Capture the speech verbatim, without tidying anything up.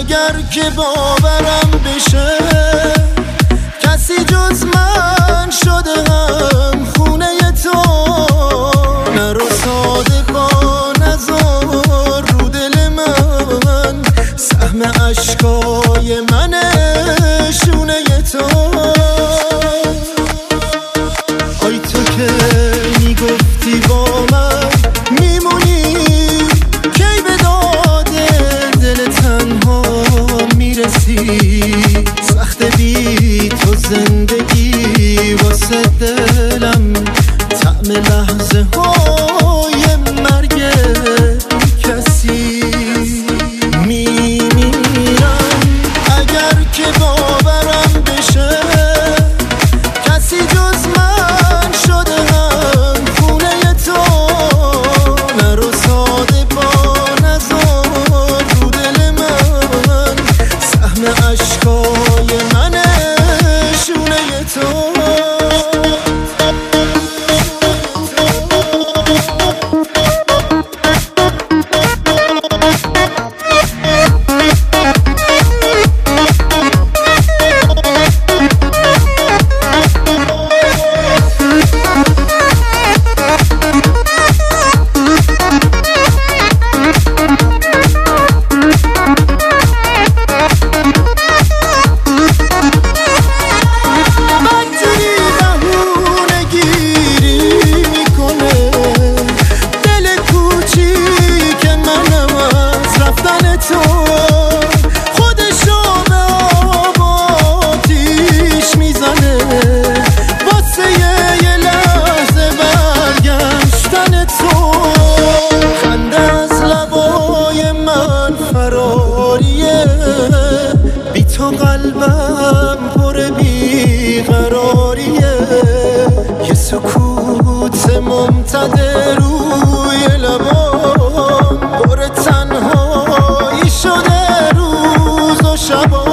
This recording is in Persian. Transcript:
اگر که باورم بشه کسی جز من شده هم خونه تو، نرو صادقا نذار رو دل من سهم عشقای منه شونه تو. آی تو که میگفتی با من میمونی کی به داد دل تنها میرسی، سخت بی تو زندگی واسه دلم طعم لحظه های مرگ کسی. میمیرم اگر که باورم بشه کسی جز من شده هم خونه تو، نرو ساده با نذار رو دل من سهم عشقای منه شونه تو. بی تو قلبم پر بیقراریه، یه سکوت ممتد روی لبام پر تنهایی شده روز و شبا.